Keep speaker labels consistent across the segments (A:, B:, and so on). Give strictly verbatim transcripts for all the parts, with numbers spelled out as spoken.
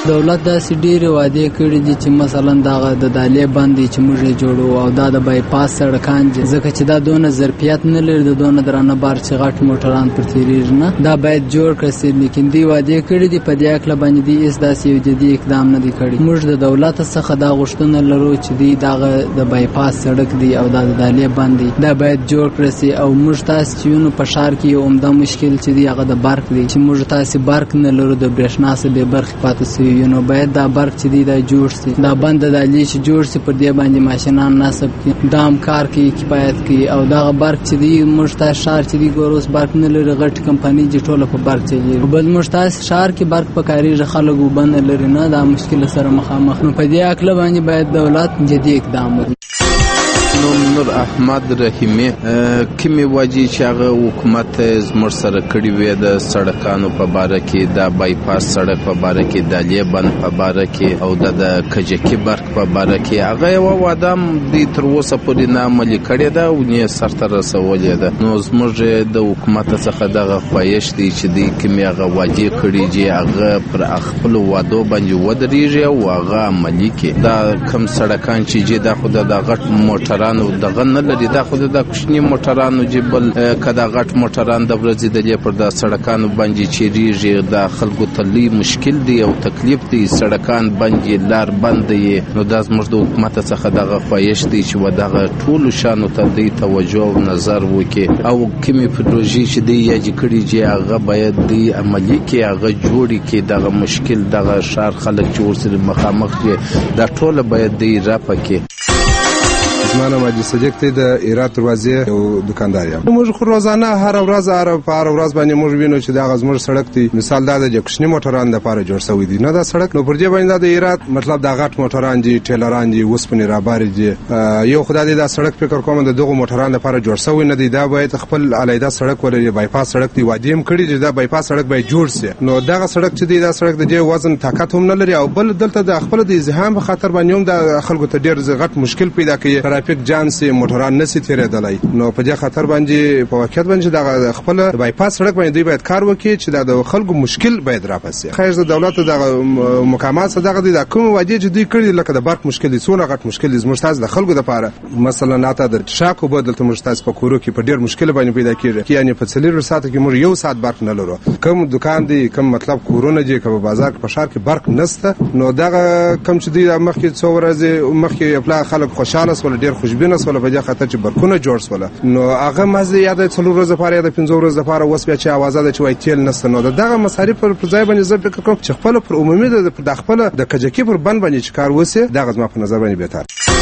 A: دولت داسې ډېرې وعدې کړي دي چې مثلا دغه د دالې بند چې موږ یې جوړو او دا د بایپاس سړکان دي، ځکه چې دا دونه ظرفیت نه لري، د دونه درانه بار چې غټ موټران پر تېرېږي نه، دا باید جوړ کړی سي. لیکن دوی وعدې کړي دي، په دې هکله باندې دوی هېڅ داسې یو جدي اقدام نه دی کړی. موږ د دولت څخه دا غوښتنه لرو چې دوی دغه د بایپاس سړک دی او دا د دالې بند دی دا باید جوړ کړی سي. او موږ تاسې چې وینو په ښار کې یو عمده مشکل چې دی هغه د برق دی، چې موږ تاسې برق نه لرو، د برېښنا څخه بې برخې پاتې سوي یو، نو باید دا برق چې دی دا جوړ سي، دا بند د دالې چې جوړ سي، پر دې باندې ماشینان نصب کړي، دا هم کار کوي، کفایت کوي. او دغه برق چې دی موږ تاسې ښار چې دی ګوره اوس برق نه لري، غټې کمپنۍ چې ټوله په برق چلېږي، بل موږ تاسې ښار کې برق په کارېږي، خلک اوبه نه لري نه، دا مشکل سره مخامخ. نو په دې هکله باندې باید دولت جدي اقدام وکړي.
B: نوم نور احمد رحیمي. کومې وجې چې هغه حکومت زموږ سره کړي وې د سړکانو په باره کې، د بایپاس سړک په باره کې، د دالې بند په باره کې او د کجکي برق په باره کې، هغه یوه وعده دوی تر اوسه پورې نه عملي کړې ده او نه یې سرته رسولې ده. نو زموږ د حکومت څخه دغه خواهش دی چې دوی کومې هغه وعدې کړي چې هغه پر خپلو وعدو باندې ودرېږي او هغه عملي کړي. دا کوم سړکان چې دا خو د غټ موټران دغه نه لري، دا خو د کوچني موټرانو چې بل که دا غټ موټران د ورځې دلې پر د سړکانو باندې چیرېږي، د خلکو ته لوی مشکل دی او تکلیف دی، سړکان بند دي، لار بند دی. نو دا زموږ د حکومت څخه دغه خواهش دی چې و دغه ټولو شانو ته دوی توجه او نظر وکړي او کومې پروژې چې دوی یادې کړي چې هغه باید دوی عملي کړي، هغه جوړې کړي. دغه مشکل دغه ښار خلک چې ورسره مخامخ دي دا ټوله باید دوی رفع کړي.
C: زما نوم حاجي صدیق دی، د ایرات دروازې یو دکاندار یم. موږ خو روزانه هر ورځ هر په هر ورځ باندې موږ وینو چې دغه زموږ سړک دی، مثال دا د کوچني موټرانو لپاره جوړ شوی دی نه دا سړک. نو پر دې باندې د ایرات مطلب دا غټ موټران دي، ټیلران دي، اوسپنې رابارې دي. یو خدای دې دا سړک فکر کوم د دغه موټرانو لپاره جوړ شوی نه دی، دا باید خپل علیحده سړک ولري، بایپاس سړک دی. وعده هم کړی چې دا بایپاس سړک باید جوړ شي. نو دغه سړک چې دی دا سړک د دې وزن طاقت هم نه لري او بل دلته د خپل د ازدحام په خاطر باندې هم د خلکو ته ډېر غټ مشکل پیدا کوي، ترافیک جام سي، موټران نسی تیرېدلای. نو په دې خاطر باندې په واقعیت باندې د خپل بایپاس سړک باندې دوی باید کار وکړي چې د خلکو مشکل باید راپسې. خیر د دولت د مقامات څخه دغه د کوم وعدې چې دوی کړي لکه د برق مشکل دي، څونه غټ مشکل دي زموږ تاسو د خلکو لپاره. مثلا ناته د شاکو بدل ته موږ تاسو په کورو کې په ډېر مشکل باندې پیدا کیږي، یعنی په څلور ساعت کې موږ یو ساعت برق نه لرو. کوم دکان دی، کوم مطلب کورونه دي، کوم بازار په شهر کې برق نشته. نو دغه کوم چې دوی مخکې څو ورځې مخکې خپل خلک خوشاله سول، ډېر خوشبینه سول په دې خاطر چې برکونه جوړ سول. نو هغه مزه یاد څلور ورځې لپاره یا د پنځه ورځې لپاره اوس بیا چې اوازه ده چې وای تیل نشته. نو دغه مصارف پر ځای باندې زه فکر کوم چې خپل پر عمومي د خپل د کجکي پر بند باندې چې کار وسی، دغه زما په نظر باندې بهتر.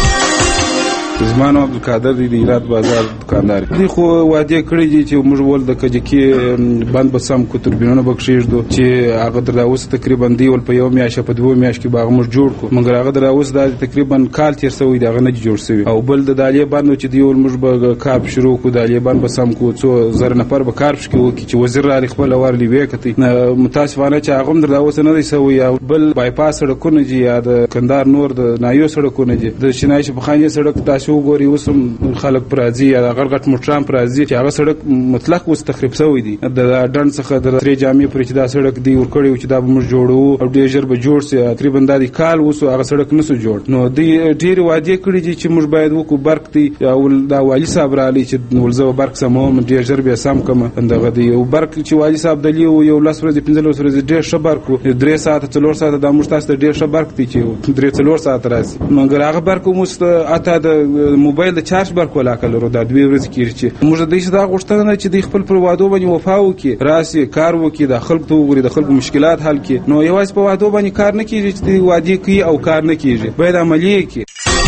D: زما نوم عبدالقادر دی، د ایرات بازار دکاندار. دوی خو وعده کړې دي چې موږ ول د کجکي بند به سم کو، توربینونه به کښېږدو چې هغه در اوس تقریبا دی ول په یو میاشت په دوه میاشت کې باغ موږ جوړ کو، مګر هغه در اوس دا تقریبا کال تیر شوی دی، هغه نه جوړ شوی. او بل د دالې بند چې دی ول موږ به کار شروع کو، دالې بند به سم کو، څو زر نفر به کار شکی وکړي چې وزیر را خپل ورلی وکړي. متاسفانه چې هغه در اوس نه دی شوی. او بل بایپاس سړکونه دي یا د کندهار نور د نایو سړکونه دي، د شینای شپخانې سړک تاسو وګورئ اوس خلک پرازي یا غړ غټ موټران پرازي چې هغه سړک مطلق اوس تخریب شوی دی. د ډن څخه د سری جامع پرې چې دا سړک دی ور کړی چې دا موږ جوړو او ډیر ژر به جوړ شي. تقریبا د کال اوس هغه سړک نسو جوړ. نو دی ډیر وعده کړی دي چې موږ باید وکړو برق دی او دا والی صاحب را لې چې ولزو برق سمو ډیر ژر به سم کوم دغه دی او برق چې والی صاحب دلی یو لاس ورځې پنځه ورځې ډیر ښه برق درې ساعت څلور ساعت د موږ تاسو ډیر ښه برق دی چې درې څلور ساعت راځي. مګر هغه برق مو ست اته د موبایل د چارج برق ولا کلرو دا دوی ورځ کېږي چې موږ د دې دا غوښتنه چې د خپل پر وادو باندې وفا وکړي، راسي کار وکړي، د خلکو ته وګوري، د خلکو مشکلات حل کړي. نو یوازې په وادو باندې کار نه کیږي چې وادي کوي او کار نه کیږي، باید عملی کړي.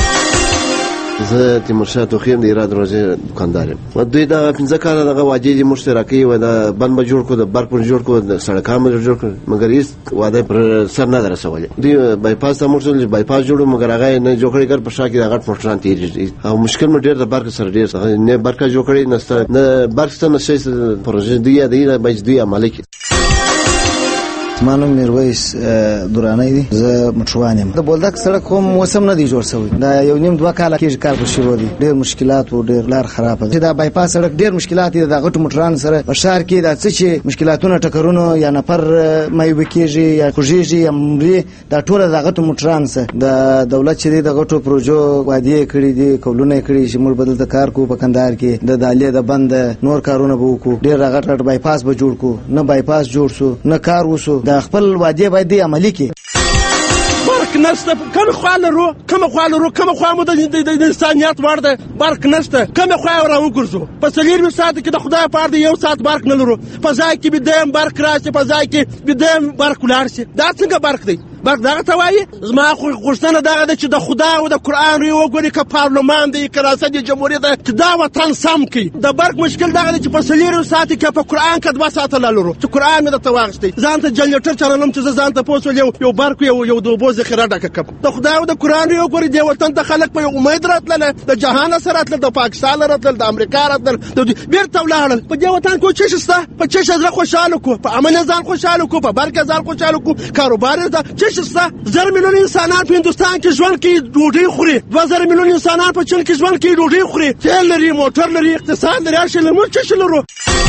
E: زه تیمورشاه توخیم د ایرات دروازې دکاندار یم. دوی دا پنځه کاله دغه وعدې دي موږ سره کوي و دا بند به جوړ کړو، د برق به جوړ کړو، د سړکان به جوړ کړو، مګر هېڅ وعده پر سر نه ده رسولې. دوی بایپاس ته موږ سره بایپاس جوړو مګر هغه نه جوړ کړی، ګر په شا کې د غټ موټران تېرېږي او مشکل مو ډېر د برق سره ډېر نه برق جوړ کړی نسته، نه برق سته نه شی پروژې دوی یا دوی باید دوی عملي کړي.
F: زما نوم میرویس درانی دی، زه مټروان یم. د بولدک سړک کوم موسم نه دی جوړ شوی، دا یو نیم دوه کاله کېږي کار پر شروع دی. ډېر مشکلات و، ډېر لار خرابه ده. دا بایپاس سړک ډېر مشکلات دي. د غټو موټرانو سره په ښار کې دا څه چې مشکلاتونه ټکرونه یا نفر مایوب کېږي یا خوږېږي یا مري، دا ټول د غټو موټرانو سره د دولت چې د غټو پروژو وعدې کړي دي، کولونه کړي چې موږ بدل د کار کو په کندهار کې د دالې د بند نور کارونه به وکړو. ډېر غټ غټ بایپاس به جوړ کو، نه بایپاس جوړ شو نه کار وسو. د خپل وعدې باید عملي کړي.
G: برق نشته، کوم خوا لرو کوم خوا لرو کوم خوا مو د انسانیت وړ ده. برق نشته، کوم خوا را وګرځو. په څلور ساعت کې د خدای په اړه یو ساعت برق نه لرو، په ځای کې به دیم برق راشي، په ځای کې به دیم برق ولاړ شي. دا څنګه برق دی؟ برق دغه ته وایي. زما خو غوښتنه دغه ده چې د خدا او د قرآن ری وګوري، که پارلمان دی که ریاست جمهوریت دی، چې دا وطن سم کړي. د برق مشکل دغه ده چې په څلور ساعت کې په قرآن کې دوه ساعته لرو، چې قرآن مې درته واخیستی، ځان ته جنریټر چلوم چې زه ځان ته پوس ول یو برق یو یو د اوبو ذخیره ډکه کړم. د خدا او د قرآن ری وګوري، دې وطن ته خلک په یو امید راتلل، د جهان سره راتلل، د پاکستان راتلل، د امریکا راتلل، بیرته ولاړل. په دې وطن کې څه شته؟ په څه ځل خوشاله کو، په امن ځان خوشاله کو، په برق ځان خوشاله کو، کاروبار ځان څه شته؟ زر میلیون انسانان په هندوستان کې ژوند کوي، ډوډۍ خوري. دوه زره میلیون انسانان په چین کې ژوند کوي، ډوډۍ خوري. تیل لري، موټر لري، اقتصاد لري، هر شی لري. موږ څه لرو؟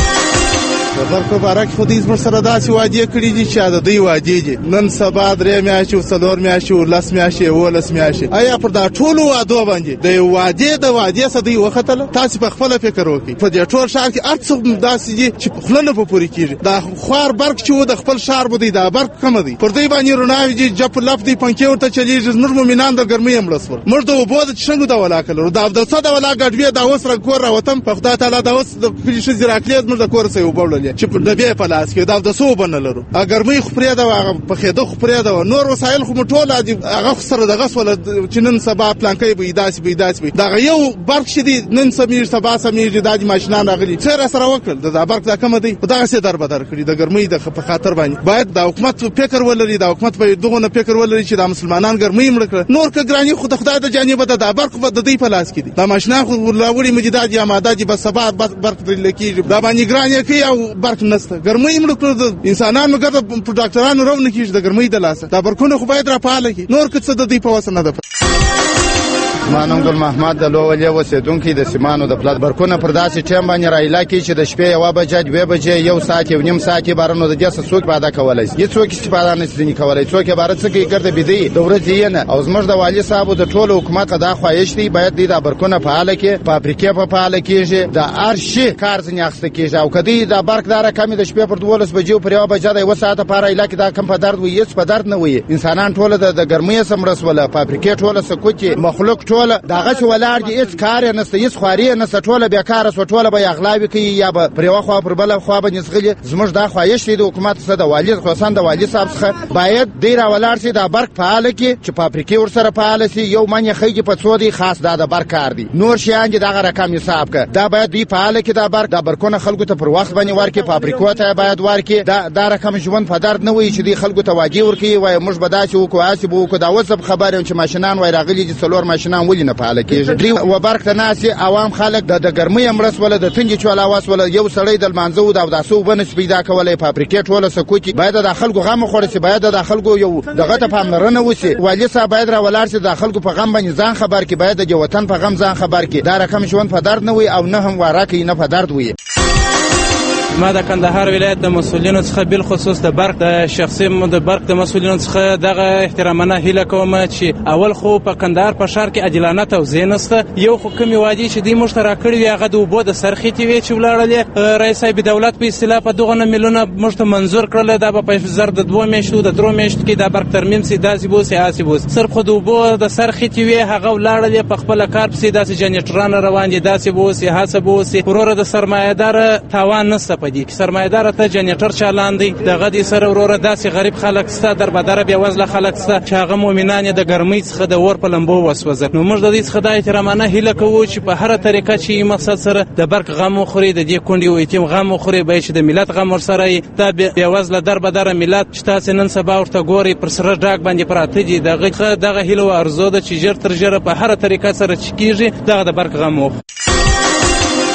H: د برق په باره کې خو دوی زموږ سره داسې وعدې کړي دي چې د دوی وعدې دي نن سبا درې میاشتې او څلور میاشتې او لس میاشتې اوولس میاشتې. آیا پر دا ټولو وعدو باندې د یو وعدې د وعدې څخه دوی وختله؟ تاسې په خپله فکر وکړئ. په دې ټول ښار کې هر څه داسې دي چې خوله نه په پورې کېږي. دا خوار برق چې و د خپل ښار به دی، دا برق کمه دی. پر دوی باندې رڼاوې دي، جپ لپ دی، پنکې ورته چلېږي. زموږ مومنان د ګرمۍ هم مړه شول. موږ د اوبو د څښلو د ولاکه لرو، د اودسه د ولا ګډوې دا اوس را کور راوتم. په خدای تعالی دا اوس د کلي ښځې راکلې زموږ د کور څخه اوبه وړلې چې د بیا په لاس کې دا د څو بنه لرو. ګرمۍ خو پرې ده، هغه په خېده خو پرې ده، نور وسایل خو ټول هغه سره دغه سوله چې نن سبا پلانکۍ به داسې به داسې به دغه یو برق چې دی نن سمیر سبا سمیر د ماشینان راغلي څه سره وکړل. د برق دا کم دی، دغه څه در بدر کړی د ګرمۍ د په خاطر باندې. باید د حکومت فکر ولري، د حکومت په دغه نه فکر ولري چې د مسلمانان ګرمۍ مړ کړ. نور که ګرانی خو د خدای د جانب د برق د دې په لاس کې دي. د ماشینان خو ولاوري مجداد یا ماده دي، بس سبا برق درل کېږي. دا باندې ګرانی کوي او برق نشته. ګرمۍ مړ کړ انسانانو ګرځي په ډاکټرانو روونه کېږي د ګرمۍ د لاسه. دا برقونه خو باید را فعال کړي. نور که څه د دې په وسه نه ده.
I: ما نوم ګل محمد د لوولې اوسېدونکی د سیمانو د پلات. برقونه پر داسې ټیم باندې رایلا کېږي چې د شپې یوه بجه دوې بجې یو ساعت یو نیم ساعت یې باره نو د دې څه څوک باده کولی شي؟ هېڅ څوک استفاده نه شي کولی. څوک یې باره څه کوي؟ ګرده بیده یي د ورځې یې نه. او زموږ د والي صاحبو د ټولو حکومت دا خواهش دی، باید دوی دا برقونه فعاله کړي، فابریکې په فعاله کېږي، د هر شي کار ځینې اخیسته کېږي. او که دوی دا برق دا رقم د شپې پر دولس بجې پر یوه بجه د یوه ساعته په رایلا کې دا کم په درد وي؟ هېڅ په درد نه وي. انسانان ټوله د ګرمۍ څخه مړه شوله، فابریکې ټوله سکوت، مخلوق ټوله دغه ولاړ دي، هېڅ کار یې نشته، هېڅ خواري یې نشته، ټوله بېکاره شوه. ټوله به یې اغلاوې کوي یا به پر یوه خوا پر بله خوا باندې ځغلي. زموږ دا خواهش دی د حکومت څخه، د والي خصوصا د والي صاحب څخه، باید دی راولاړ شي، دا برق فعاله کړي چې فابریکې ورسره فعاله شي. یو من یې خیږي په څو دی، خاص دا د برق کار دی. نور شیان دي دغه رقم حساب کړه. دا باید دوی فعاله کړي دا برق. دا برقونه خلکو ته پر وخت باندې ورکړي، فابریکو ته باید ورکړي. دا دا رقم ژوند په درد نه وایي چې دوی خلکو ته واجب ورکړي، وایي موږ به داسې وکړو هسې به وکړو. دا اوس خبر یم چې ماشینان وایي راغلي دي څلور ماشینان ولې نه فعاله کېږي؟ دوی و برق ته ناست عوام خلک د ګرمۍ مړه شوله، د تنګې چوله وسوله. یو سړی د لمانځه و د اوداسه اوبه نشي پیدا کولی، فابریکې ټوله سکوت دي. باید د خلکو غم وخوړل شي، باید د خلکو یو دغه ته پاملرنه وشي. والي صاحب باید راولاړ شي، د خلکو په غم باندې ځان خبر کړي، باید د وطن په غم ځان خبر کړي. دا رقم ژوند په درد نه وي او نه هم واره کوي، نه په درد وي.
J: ما د کندهار ولایت د مسؤلینو څخه بل خصوص د برق د شخصي د برق د مسؤلینو څخه دغه احترامانه هیله کوم چې اول خو په کندهار په ښار کې عادلانه توزیع نشته. یو خو کومې وعدې چې دوی موږ ته راکړې وي هغه د اوبو د سرخېټې وې چې ولاړلې. رئیس صاحب دولت په اصطلاح په دغه میلیونه موږ ته منظور کړل. دا به په زر د دوه میاشتو د درو میاشتو کې دا برق ترمیم سي، داسې به اوسي هسې به اوسي. صرف خو د اوبو د سرخېټې وې هغه ولاړلې په خپله کار پسې داسې جنریټران روان دي، داسې به اوسي هسې به اوسي. وروره د سرمایهداره تاوان نشته په دې کې. سرمایهدار ته جنریټر چالاندي دغه دې سره وروره داسې غریب خلک سته، دربدره بېوزله خلک سته چې هغه مؤمنان یې د ګرمۍ څخه د اور په لمبو وسوځل. نو موږ د دې څخه دا احترامانه هیله کوو چې په هره طریقه چې مقصد سره د برق غم وخوري، د دې کونډې او یتیم غم وخوري، باید چې د ملت غم ورسره وي. دا بېوزله دربدره ملت چې تاسې نن سبا ورته ګورئ پر سره ډاګ باندې پراته دي، دغه دغه هیله او ارزو ده چې ژر تر ژره په هره طریقه سره چې کېږي دغه د برق غم وخوري.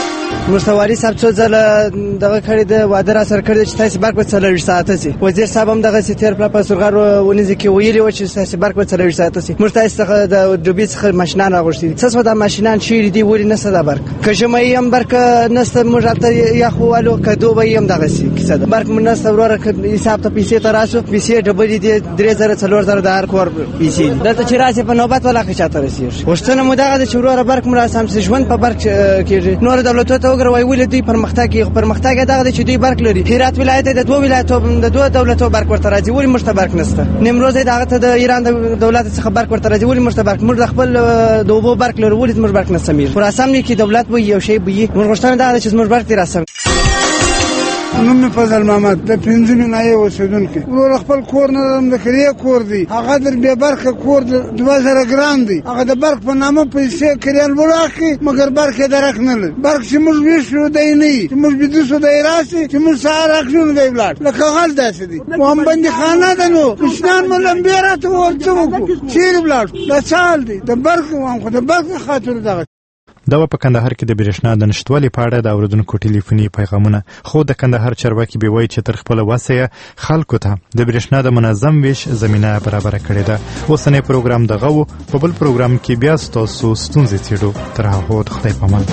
K: مستوالي صاحب څو ځله دغه کړی د واده را سره کړی چې تاسو برق په څلور ساعت سي وزیر صاحب هم دغه ستیر په سرغار ونیز کې ویلي و چې تاسو برق په څلور ساعت سي موږ تاسو څخه د دوبي څخه ماشینان راغوښتي تاسو د ماشینان شي دی ولې نه صدا برق کژمې هم برق نسته موږ ته یا خوالو کدو به هم دغه سي کیسه ده برق من نسته وروره حساب ته پیسې تراسو پیسې ډبلې دي درې زره څلور زره د هر کور پیسې دلته چې راځي په نوبت ولا کې چاته رسیږي وښتنه مو دغه چې وروره برق مر سم ژوند په برق کې نور دولتونو ته وګروي ولې دوی پرمختګ پرمختګ دغه چې دوی برق لري هرات ولایت د دوه ولایتونو د دوه دولتونو برق ورته راځي ولې موږ ته برق نشته نیمروز دغه ته د ایران د دولت څخه برق ورته راځي ولې موږ ته برق موږ خپل د اوبو برق لرو ولې موږ برق نشته میر پر اساس کې دولت به یو شی به موږ غوښتنه ده چې موږ برق ترسم
L: نوم فضل محمد د پنځه مینای اوسیدونکو ورور خپل کور نه د کړی کور دی هغه در به برخه کور د دوه زره ګران دی هغه د برق په نامه پیسې کړیل وراخي مګر برق درک نه لري برق چې موږ ویشو دی نه چې موږ بده سو دی راسي چې موږ سهار اخلو دی بلاد لکه غل داسې دی محمد خانه ده نو مشنان مولم بیرته ورته چیر بلاد د سال دی د برق وام خو د برق خاطر دغه
M: دا په کندهار کې د برېښنا د نشټوالي په اړه د اوریدونکو ټلیفوني پیغامونه خو د کندهار چارواکي به وایي چې تر خپل وسه خلکو ته د برېښنا د منظم ویش زمينه برابر کړې ده اوسنۍ پروګرام دغه وو په بل پروګرام کې بیا تاسو ستونزې څېړو تر هغه خدای پامان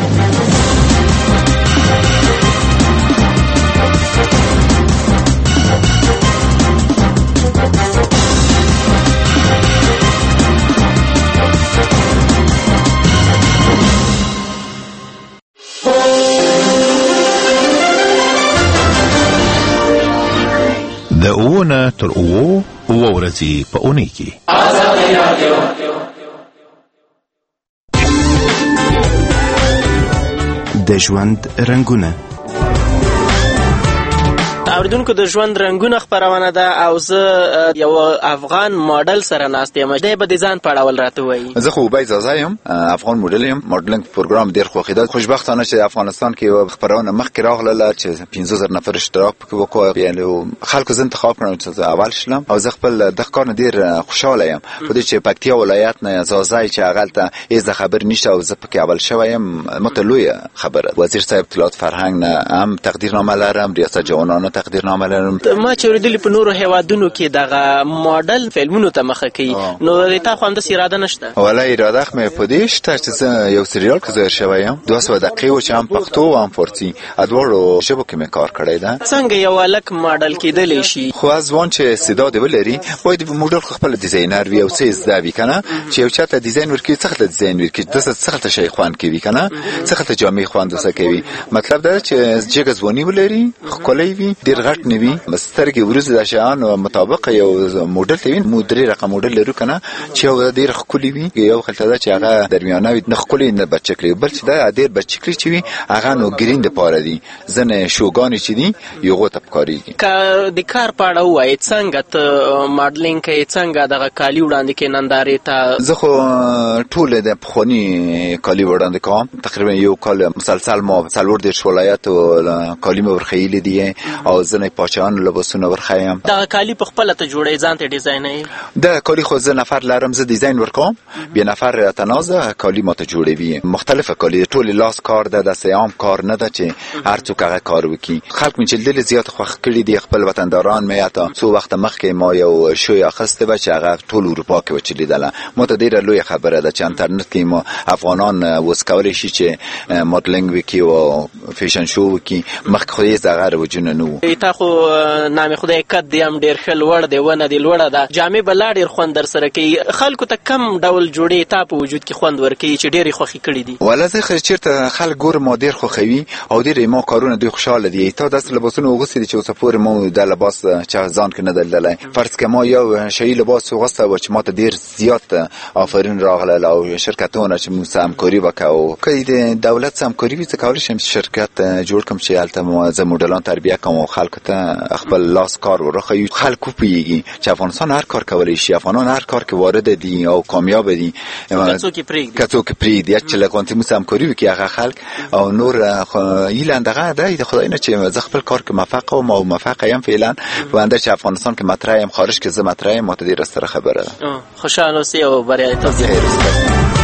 N: د اوونه تر اوو اوه ورځې په اونۍ کې آزادي رادیو
O: د ژوند رنګونه
P: اوریدونکو د ژوند رنگونه خبرونه ده او زه یو افغان ماډل سره ناست یم د به ډیزاین پړاول راته وایي
Q: زه خو بای زازا یم افغان ماډل یم ماډلینګ پروګرام ډیر خوښیده خوشبختانه چې افغانستان کې خبرونه مخکې راغله چې پنځه زره نفر اشتراک پکې وکړ یعنی خلکو زه انتخاب کړم چې اول شلم او زه خپل د کار نه ډیر خوشاله یم په دې چې پکتیا ولایت نه زازای چې هغه هیڅ خبر نشته او زه پکې اول شوم متلوی خبره وزیر صاحب اطلاعات فرهنګ نه هم تقدیرنامه لرم ریاست جوانانو تقدیرنامه لرم
P: ما چې ورېدلې په نورو هیوادونو کې دغه ماډل فلمونو ته مخه کوي نو تا خو هم د اراده نشته
Q: ولا اراده مې په دې شته چې یو سریال کې ظاهر شوی یم دوه سوه دقیقې چې هم پښتو او هم فارسی ادوړو ژبو کې مې کار کړی ده
P: څنګه یو الک ماډل کېدلی شي
Q: خو ځوان چې استعداد ولري باید ماډل خپل ډیزاینر وي او څه زده وي کنه چې یو چاته ډیزاین ورکړي څه ته ډیزاین ورکړي د څه ته شي خوان کوي کنه څه ته جامې خوان دسه کوي مطلب دا چې جګ ځواني ولري خولای وي ډیر غټ نه وي مسترګي ورز د شان مطابق یو ماډل ته وین مودري رقم ماډل لرو کنه چې یو ډیر خولي وي یو خلته دا چې هغه درمیانه وي نه خولي نه بچکلی بل چې دا ډیر بچکلی چې وي هغه نو ګرین د پاره دي زنه شوګانی چې دي یو غوته پکاريږي
P: کا د کار پاړه وای څنګه ته ماډلینګ کې څنګه دغه کالی وړاندې کې نندارې ته
Q: زه خو ټول د پخونی کالی وړاندې کوم تقریبا یو کال مسلسل ما څلور د ولایت او کالی مې ورخېلې دي او زنه پاچان لباسونه ورخایم
P: دا کالی په خپل ته جوړې ځان ته ډیزاین
Q: دا کالی خو زه نفر لرم زه ډیزاین ورکوم بیا نفر تنازه کالی ماته جوړوي مختلفه کالی ټول لاس کار ده د سیام کار نه ده چې هر څوک هغه کار وکي خلک مې چې دل زیات خوښ کړي دي خپل وطنداران مې اته څو وخت مخکې ما یو شو اخسته به چې هغه ټول اروپا کې وچلی دله مو ته ډیره لوی خبره ده چې انټرنیټ کې ما افغانان وسکول شي چې ماډلینګ وکي او فیشن شو وکي مخکې خو یې زغره وجنه نو
P: تا خو نام خدای کد دی هم ډیر خل ور دی ونه دی لوړه ده جامې بل ډیر خوند در سره کوي خلکو ته کم ډول جوړې تا په وجود کې خوند ورکوي چې ډیر خوخي کړی دي
Q: ولا زه خو چیرته خلک ګور ما ډیر خوخوي او ډیر ما کارونه دوی خوشاله دي تا داس لباسونه وغوسې چې اوسپور مو د لباس چې ځان کې نه دلله فرض که ما یو شی لباس وغوسته و چې ما ته ډیر زیات آفرین راغله او شرکتونه چې مو همکاري وکاو کله د دولت همکاري وي څه کول شم شرکت جوړ کوم چې الته مو ز مدلان تربیه کوم او خلکو ته خپل لاس کار ورخه خلکو پیږي چې افغانستان هر کار کولی شي افغانان هر کار کې وارد دي او کامیاب دي
P: کڅو کې پریږدي
Q: کڅو کې پریږدي چې لکه مو همکاري وکي هغه خلک او نور ایلاندغه ده خدای نه چې ز خپل کار کې موفق او ما موفق یم فعلا وانده چې افغانستان کې مطرح یم خارج کې ز مطرح یم متدیر سره خبره
P: خوشاله اوسئ او بریالیتوب